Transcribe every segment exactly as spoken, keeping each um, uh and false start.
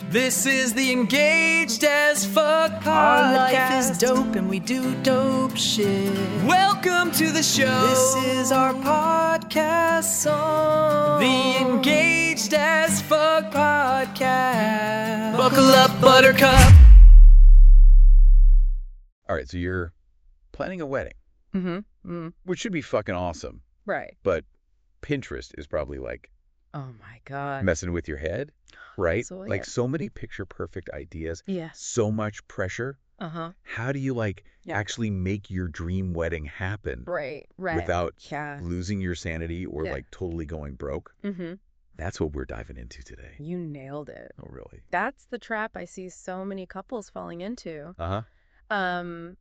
This is the Engaged as Fuck podcast. Our life is dope and we do dope shit. Welcome to the show. This is our podcast song. The Engaged as Fuck podcast. Buckle up, Buttercup. All right, so you're planning a wedding, Mm-hmm. Mm-hmm. which should be fucking awesome. Right. But Pinterest is probably like Oh my God. messing with your head, right? So Like weird. so many picture perfect ideas, Yeah. so much pressure. Uh-huh. How do you like Yeah. actually make your dream wedding happen Right. Right. without Yeah. losing your sanity or Yeah. like totally going broke? Mm-hmm. That's what we're diving into today. You nailed it. Oh, really? That's the trap I see so many couples falling into. Uh-huh. Um,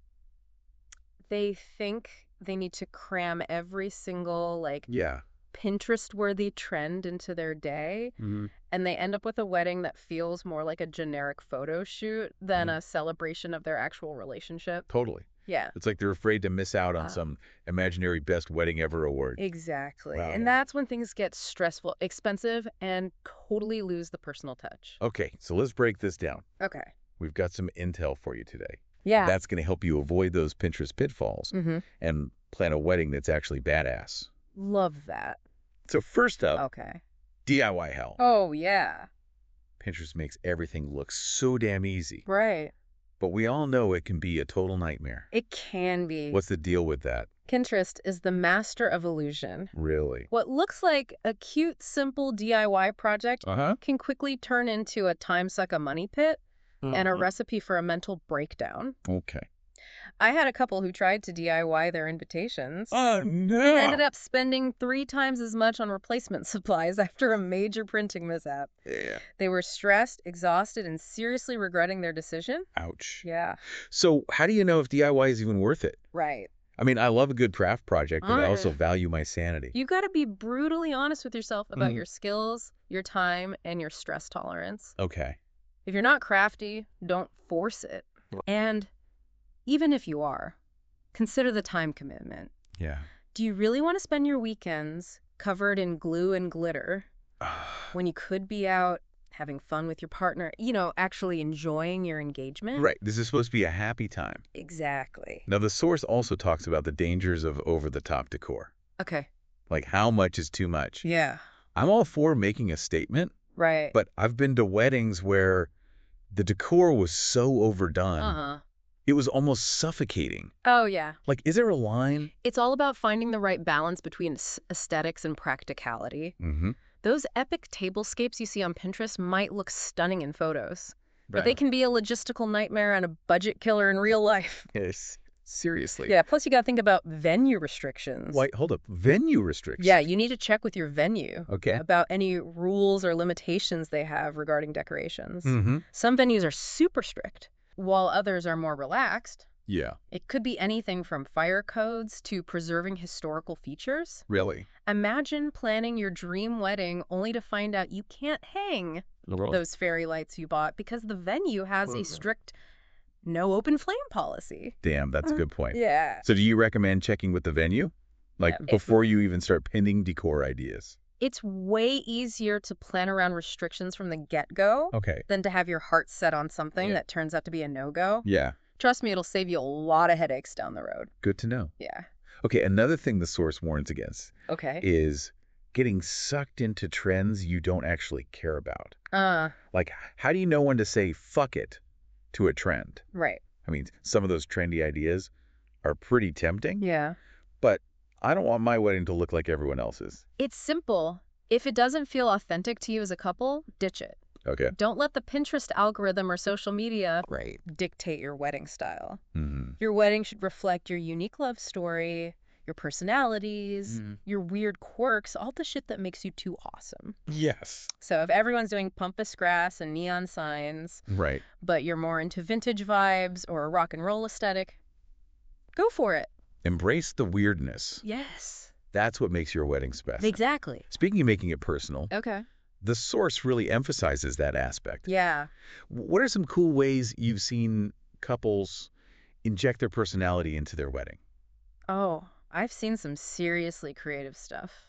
they think they need to cram every single like Yeah. Pinterest-worthy trend into their day, Mm-hmm. and they end up with a wedding that feels more like a generic photo shoot than Mhm. a celebration of their actual relationship. Totally. Yeah. It's like they're afraid to miss out on Uh, some imaginary best wedding ever award. Exactly. Wow. And that's when things get stressful, expensive, and totally lose the personal touch. Okay, so let's break this down. Okay. We've got some intel for you today. Yeah. That's going to help you avoid those Pinterest pitfalls Mm-hmm. and plan a wedding that's actually badass. Love that. So first up, Okay. D I Y hell. Oh, yeah. Pinterest makes everything look so damn easy, Right. but we all know it can be a total nightmare. It can be. What's the deal with that? Pinterest is the master of illusion. Really? What looks like a cute, simple D I Y project Uh-huh. can quickly turn into a time suck a money pit and a recipe for a mental breakdown. Okay. I had a couple who tried to D I Y their invitations. Oh, no. Ended up spending three times as much on replacement supplies after a major printing mishap. Yeah. They were stressed, exhausted, and seriously regretting their decision. Ouch. Yeah, So how do you know if D I Y is even worth it? right. I mean, I love a good craft project, but I also Mm. value my sanity. You got to be brutally honest with yourself about Mhm. your skills, your time, and your stress tolerance. Okay. If you're not crafty, don't force it. And even if you are, consider the time commitment. Yeah. Do you really want to spend your weekends covered in glue and glitter when you could be out having fun with your partner, you know, actually enjoying your engagement? Right. This is supposed to be a happy time. Exactly. Now, the source also talks about the dangers of over-the-top decor. Okay. Like, how much is too much? Yeah. I'm all for making a statement, Right. but I've been to weddings where the decor was so overdone, Uh-huh. it was almost suffocating. Oh, yeah. Like, is there a line? It's all about finding the right balance between s- aesthetics and practicality. Mm-hmm. Those epic tablescapes you see on Pinterest might look stunning in photos, but they can be a logistical nightmare and a budget killer in real life. Yes. Seriously. Yeah, plus you got to think about venue restrictions. Wait, hold up. Venue restrictions? Yeah, you need to check with your venue Okay. about any rules or limitations they have regarding decorations. Mm-hmm. Some venues are super strict, while others are more relaxed. Yeah. It could be anything from fire codes to preserving historical features. Really? Imagine planning your dream wedding only to find out you can't hang those fairy lights you bought because the venue has a strict no open flame policy. Damn, that's a good point. Yeah. So do you recommend checking with the venue? Like, Yeah, if- before you even start pinning decor ideas? It's way easier to plan around restrictions from the get-go Okay. than to have your heart set on something Yeah. that turns out to be a no-go. Yeah. Trust me, it'll save you a lot of headaches down the road. Good to know. Yeah. Okay, another thing the source warns against Okay. is getting sucked into trends you don't actually care about. Uh, Like, how do you know when to say fuck it to a trend? right. I mean, some of those trendy ideas are pretty tempting, Yeah. but I don't want my wedding to look like everyone else's. It's simple. If it doesn't feel authentic to you as a couple, ditch it. Okay. Don't let the Pinterest algorithm or social media Right. dictate your wedding style. Mm-hmm. Your wedding should reflect your unique love story, your personalities, Mhm. your weird quirks, all the shit that makes you two awesome. Yes. So if everyone's doing pampas grass and neon signs, Right. but you're more into vintage vibes or a rock and roll aesthetic, go for it. Embrace the weirdness. Yes. That's what makes your wedding special. Exactly. Speaking of making it personal, Okay. the source really emphasizes that aspect. Yeah. What are some cool ways you've seen couples inject their personality into their wedding? Oh, I've seen some seriously creative stuff.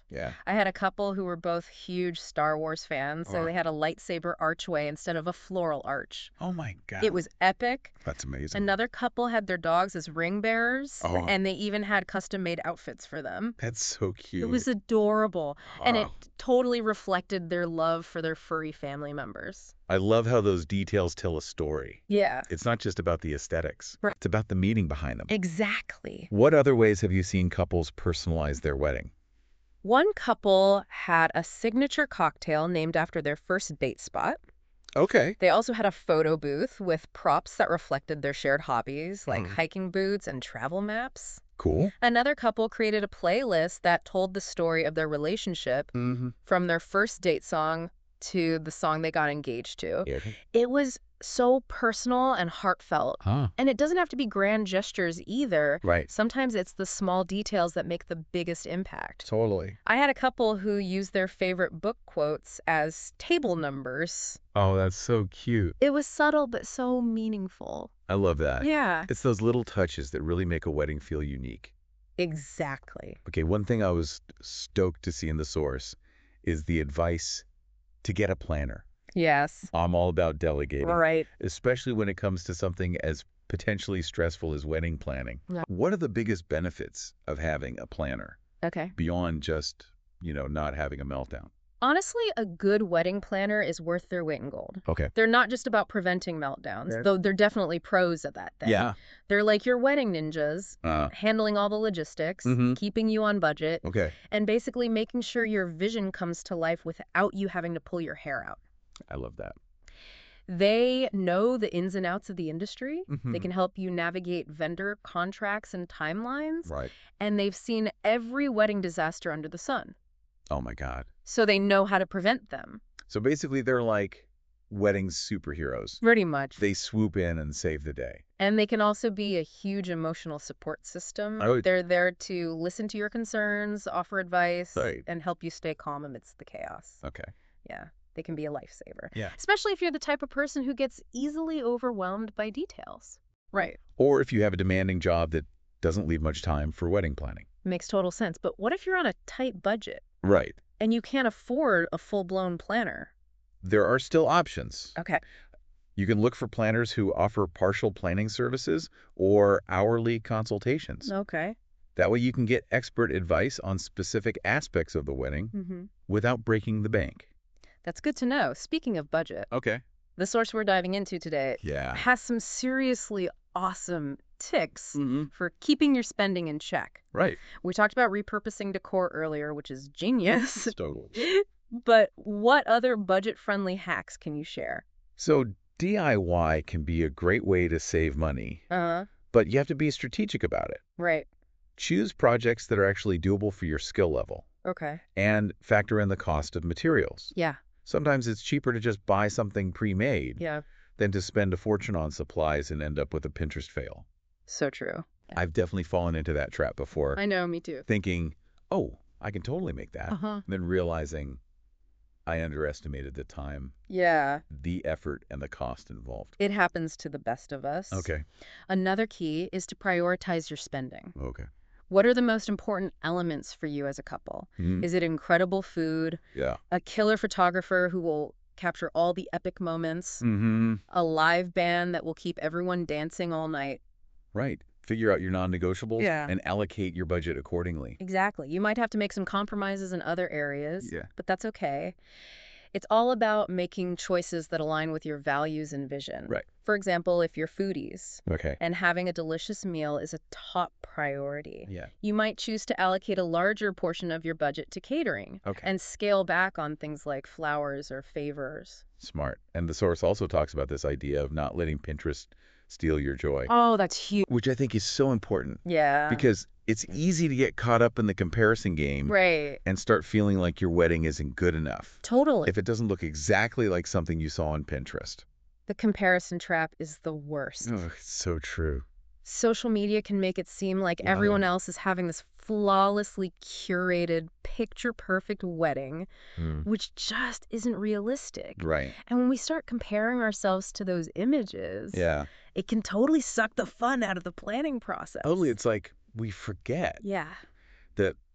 Yeah. I had a couple who were both huge Star Wars fans, so Oh. they had a lightsaber archway instead of a floral arch. Oh my God. It was epic. That's amazing. Another couple had their dogs as ring bearers, Oh. and they even had custom-made outfits for them. That's so cute. It was adorable, and it Oh. totally reflected their love for their furry family members. I love how those details tell a story. Yeah. It's not just about the aesthetics. Right. It's about the meaning behind them. Exactly. What other ways have you seen couples personalize their wedding? One couple had a signature cocktail named after their first date spot. Okay. They also had a photo booth with props that reflected their shared hobbies, like Mhm. hiking boots and travel maps. Cool. Another couple created a playlist that told the story of their relationship Mm-hmm. from their first date song to the song they got engaged to. Yeah. It was so personal and heartfelt. Huh. And it doesn't have to be grand gestures either. Right. Sometimes it's the small details that make the biggest impact. Totally. I had a couple who used their favorite book quotes as table numbers. Oh, that's so cute. It was subtle but so meaningful. I love that. Yeah, It's those little touches that really make a wedding feel unique. exactly. Okay, one thing I was stoked to see in the source is the advice to get a planner. Yes. I'm all about delegating, Right. especially when it comes to something as potentially stressful as wedding planning. Yeah. What are the biggest benefits of having a planner Okay. beyond just, you know, not having a meltdown? Honestly, a good wedding planner is worth their weight in gold. Okay. They're not just about preventing meltdowns, Yeah. though they're definitely pros at that thing. Yeah. They're like your wedding ninjas, Uh, handling all the logistics, Mhm. keeping you on budget, okay. and basically making sure your vision comes to life without you having to pull your hair out. I love that. They know the ins and outs of the industry. They Mhm. can help you navigate vendor contracts and timelines. Right. And they've seen every wedding disaster under the sun. Oh my God. So they know how to prevent them. So basically, they're like wedding superheroes. Pretty much. They swoop in and save the day. And they can also be a huge emotional support system. I would- They're there to listen to your concerns, offer advice, Right. and help you stay calm amidst the chaos. Okay. Yeah, they can be a lifesaver. Yeah. Especially if you're the type of person who gets easily overwhelmed by details. Right. Or if you have a demanding job that doesn't leave much time for wedding planning. Makes total sense. But what if you're on a tight budget Right. and you can't afford a full-blown planner? There are still options. Okay. You can look for planners who offer partial planning services or hourly consultations. Okay. That way you can get expert advice on specific aspects of the wedding Mm-hmm. without breaking the bank. That's good to know. Speaking of budget, Okay. the source we're diving into today Yeah. has some seriously awesome tips Mm-hmm. for keeping your spending in check. Right. We talked about repurposing decor earlier, which is genius. Totally. But what other budget-friendly hacks can you share? So D I Y can be a great way to save money, Uh-huh. but you have to be strategic about it. Right. Choose projects that are actually doable for your skill level Okay. and factor in the cost of materials. Yeah. Sometimes it's cheaper to just buy something pre-made Yeah. than to spend a fortune on supplies and end up with a Pinterest fail. So true. I've definitely fallen into that trap before, I know, me too. thinking, oh, I can totally make that. Uh-huh. And then realizing I underestimated the time, Yeah. the effort, and the cost involved. It happens to the best of us. Okay. Another key is to prioritize your spending. Okay. What are the most important elements for you as a couple? Mhm. Is it incredible food, Yeah. a killer photographer who will capture all the epic moments, Mm-hmm. a live band that will keep everyone dancing all night? Right. Figure out your non-negotiables Yeah. and allocate your budget accordingly. Exactly. You might have to make some compromises in other areas, Yeah. but that's okay. It's all about making choices that align with your values and vision. Right. For example, if you're foodies Okay. and having a delicious meal is a top priority, Yeah. you might choose to allocate a larger portion of your budget to catering Okay. and scale back on things like flowers or favors. Smart. And the source also talks about this idea of not letting Pinterest steal your joy, Oh, that's huge. which I think is so important Yeah. because it's easy to get caught up in the comparison game Right. and start feeling like your wedding isn't good enough Totally. if it doesn't look exactly like something you saw on Pinterest. The comparison trap is the worst. Oh, it's so true. Social media can make it seem like Wow. everyone else is having this flawlessly curated, picture-perfect wedding, Hmm. which just isn't realistic. Right. And when we start comparing ourselves to those images, Yeah. it can totally suck the fun out of the planning process. Totally. It's like we forget Yeah. that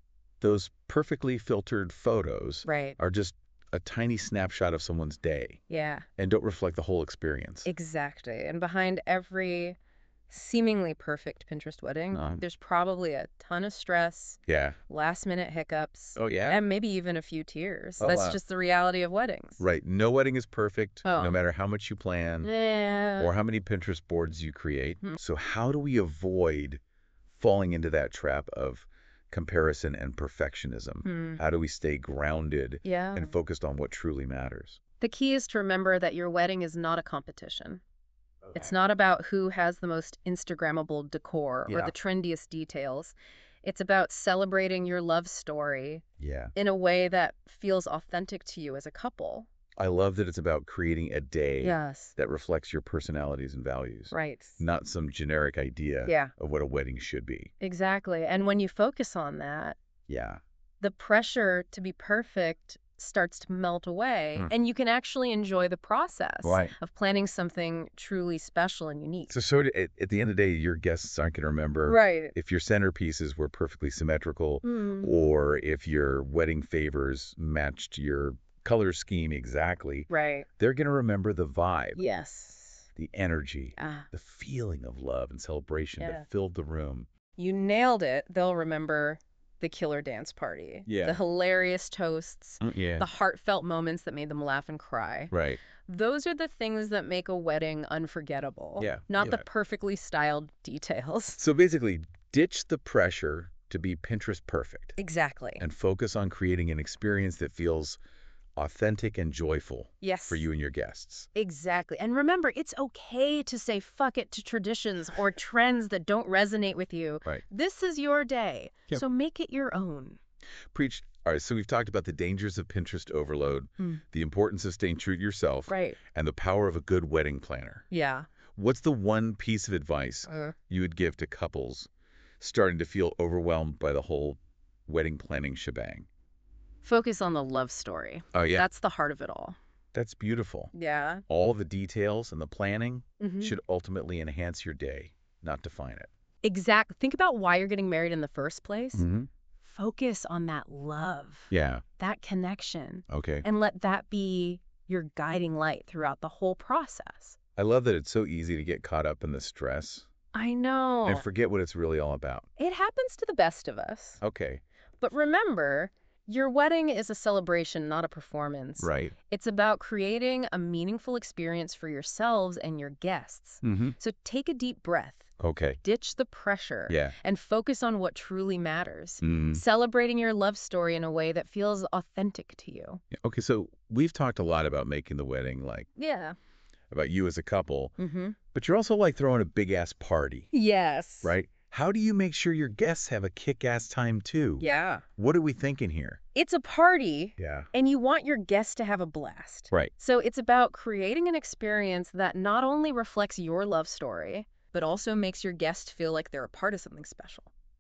those perfectly filtered photos Right. are just a tiny snapshot of someone's day Yeah, and don't reflect the whole experience. exactly. And behind every seemingly perfect Pinterest wedding, Uh, there's probably a ton of stress, yeah. last minute hiccups, Oh, yeah? and maybe even a few tears. Oh, That's wow. just the reality of weddings. Right. No wedding is perfect, Oh. no matter how much you plan Yeah. or how many Pinterest boards you create. Hmm. So how do we avoid falling into that trap of comparison and perfectionism? Hmm. How do we stay grounded Yeah. and focused on what truly matters? The key is to remember that your wedding is not a competition. It's not about who has the most Instagrammable decor or Yeah. the trendiest details. It's about celebrating your love story Yeah. in a way that feels authentic to you as a couple. I love that it's about creating a day Yes. that reflects your personalities and values, Right. not some generic idea Yeah, of what a wedding should be. exactly. And when you focus on that, Yeah. the pressure to be perfect starts to melt away, Hmm. and you can actually enjoy the process Right. of planning something truly special and unique. So, so at, at the end of the day, your guests aren't going to remember Right. if your centerpieces were perfectly symmetrical Hmm. or if your wedding favors matched your color scheme exactly. Right. They're going to remember the vibe, Yes. the energy, Ah, the feeling of love and celebration Yeah. that filled the room. you nailed it. They'll remember the killer dance party, Yeah. the hilarious toasts, Yeah. the heartfelt moments that made them laugh and cry. Right. Those are the things that make a wedding unforgettable. Yeah, Not the yeah. perfectly styled details. So basically, ditch the pressure to be Pinterest perfect Exactly. and focus on creating an experience that feels authentic and joyful Yes. for you and your guests. Exactly. And remember, it's okay to say fuck it to traditions or trends that don't resonate with you. Right. This is your day, Yep. so make it your own. Preach. All right, so we've talked about the dangers of Pinterest overload, Hmm. the importance of staying true to yourself, Right. and the power of a good wedding planner. Yeah. What's the one piece of advice Uh, you would give to couples starting to feel overwhelmed by the whole wedding planning shebang? focus on the love story. Oh, yeah. That's the heart of it all. That's beautiful. Yeah. All the details and the planning Mhm. should ultimately enhance your day, not define it. Exactly. Think about why you're getting married in the first place. Mm-hmm. Focus on that love, Yeah. that connection, Okay. and let that be your guiding light throughout the whole process. I love that it's so easy to get caught up in the stress I know. and forget what it's really all about. It happens to the best of us. Okay. But remember, your wedding is a celebration, not a performance. Right. It's about creating a meaningful experience for yourselves and your guests. Mm-hmm. So take a deep breath, Okay. ditch the pressure, Yeah. and focus on what truly matters. Mm. Celebrating your love story in a way that feels authentic to you. Okay, so we've talked a lot about making the wedding, like Yeah. about you as a couple, Mm-hmm. but you're also like throwing a big ass party, Yes. right? How do you make sure your guests have a kick ass time too? Yeah. What are we thinking here? It's a party, Yeah. and you want your guests to have a blast. Right. So it's about creating an experience that not only reflects your love story, but also makes your guest feel like they're a part of something special.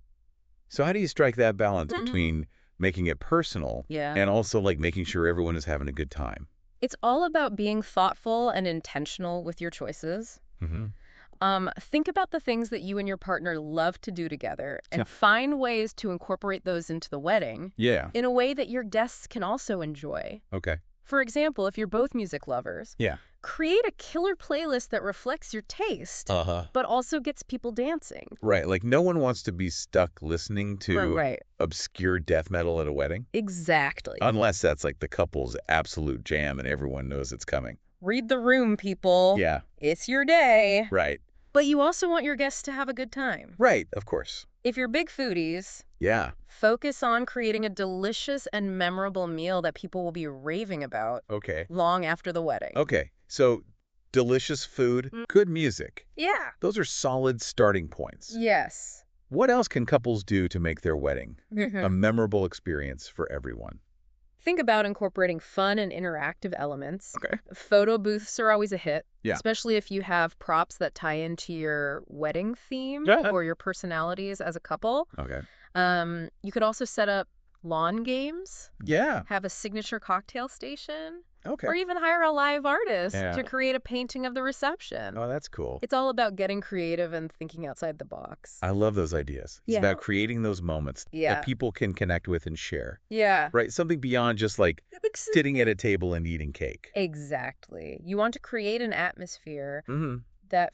So how do you strike that balance Mhm. between making it personal Yeah. and also like making sure everyone is having a good time? It's all about being thoughtful and intentional with your choices. Mm-hmm. Um, think about the things that you and your partner love to do together and Yeah. find ways to incorporate those into the wedding Yeah. in a way that your guests can also enjoy. Okay. For example, if you're both music lovers, Yeah. create a killer playlist that reflects your taste, Uh-huh. but also gets people dancing. Right. Like no one wants to be stuck listening to Right, right. obscure death metal at a wedding. Exactly. Unless that's like the couple's absolute jam and everyone knows it's coming. Read the room, people. Yeah. It's your day. Right. But you also want your guests to have a good time. Right. Of course. If you're big foodies, Yeah. focus on creating a delicious and memorable meal that people will be raving about Okay. long after the wedding. Okay. So delicious food, Mm. good music. Yeah. Those are solid starting points. Yes. What else can couples do to make their wedding a Mhm. memorable experience for everyone? Think about incorporating fun and interactive elements. Okay. Photo booths are always a hit, Yeah. especially if you have props that tie into your wedding theme Yeah. or your personalities as a couple. Okay. Um, you could also set up lawn games, Yeah. have a signature cocktail station, Okay. Or even hire a live artist Yeah. to create a painting of the reception. Oh, that's cool. It's all about getting creative and thinking outside the box. I love those ideas. It's Yeah. about creating those moments Yeah. that people can connect with and share. Yeah. Right? Something beyond just like sitting at a table and eating cake. Exactly. You want to create an atmosphere Mm-hmm. that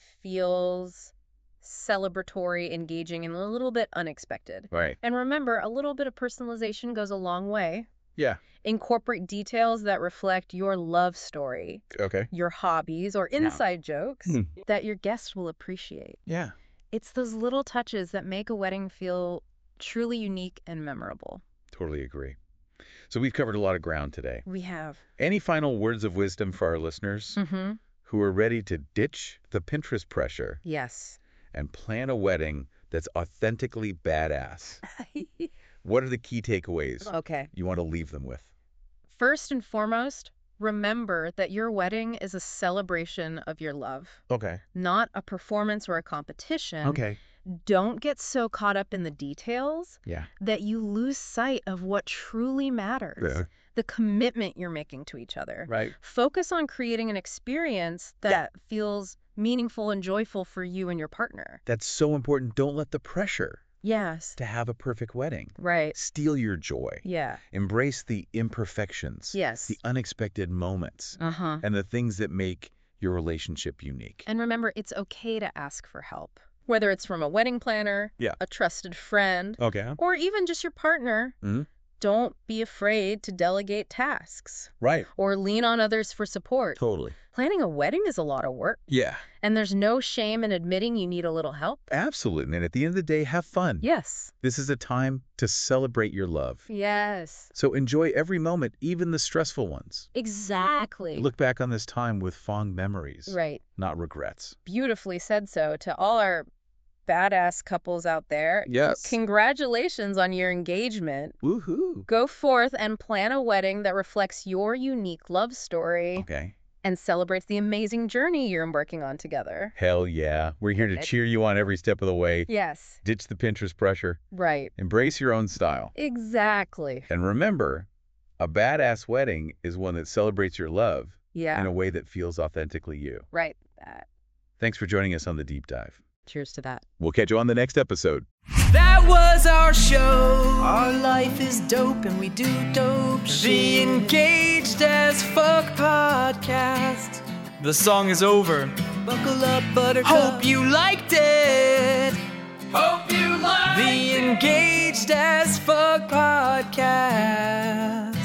feels celebratory, engaging, and a little bit unexpected. Right. And remember, a little bit of personalization goes a long way. Yeah. Incorporate details that reflect your love story, Okay. your hobbies, or inside jokes Hmm. that your guests will appreciate. Yeah. It's those little touches that make a wedding feel truly unique and memorable. Totally agree. So we've covered a lot of ground today. We have. Any final words of wisdom for our listeners Mm-hmm. who are ready to ditch the Pinterest pressure Yes. and plan a wedding that's authentically badass? What are the key takeaways Okay. you want to leave them with? First and foremost, remember that your wedding is a celebration of your love, Okay. not a performance or a competition. Okay. Don't get so caught up in the details Yeah. that you lose sight of what truly matters, Yeah. the commitment you're making to each other. Right. Focus on creating an experience that feels meaningful and joyful for you and your partner. That's so important. Don't let the pressure Yes. to have a perfect wedding Right. steal your joy. Yeah. Embrace the imperfections, Yes. the unexpected moments, Uh-huh. and the things that make your relationship unique. And remember, it's okay to ask for help. Whether it's from a wedding planner, Yeah. a trusted friend, Okay. or even just your partner, Mhm. don't be afraid to delegate tasks Right. or lean on others for support. Totally. Planning a wedding is a lot of work, Yeah. and there's no shame in admitting you need a little help. Absolutely. And at the end of the day, have fun. Yes. This is a time to celebrate your love. Yes. So enjoy every moment, even the stressful ones. Exactly. Look back on this time with fond memories, Right. not regrets. Beautifully said so to all our badass couples out there. Yes. Congratulations on your engagement. Woohoo. Go forth and plan a wedding that reflects your unique love story Okay. and celebrates the amazing journey you're embarking on together. Hell yeah. We're here to Good. cheer you on every step of the way. Yes. Ditch the Pinterest pressure. Right. Embrace your own style. Exactly. And remember, a badass wedding is one that celebrates your love Yeah. in a way that feels authentically you. Right. That. Thanks for joining us on The Deep Dive. Cheers to that. We'll catch you on the next episode. That was our show. Our life is dope and we do dope The shit. Engaged as Fuck podcast. The song is over. Buckle up, buttercup. Hope you liked it. Hope you liked The Engaged as Fuck podcast.